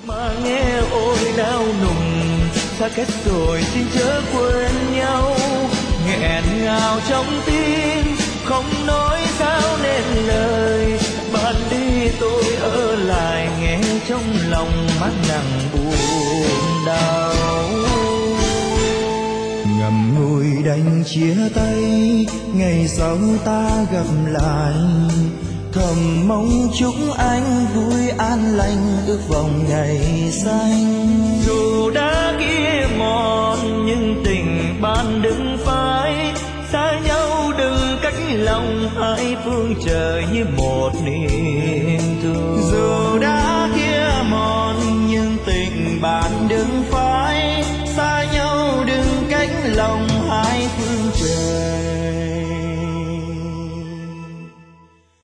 Mà nghe ôi đau nùng, xa cách rồi xin chớ quên nhau. Nghẹn ngào trong tim, không nói sao nên lời. Bạn đi tôi ở lại, nghe trong lòng mắt nặng buồn đau. Ngậm ngùi đành chia tay, ngày sau ta gặp lại. Thầm mong chúc anh vui an lành, ước vọng ngày xanh. Dù đã kia mòn nhưng tình bạn đừng phai, xa nhau đừng cách lòng, hai phương trời như một niềm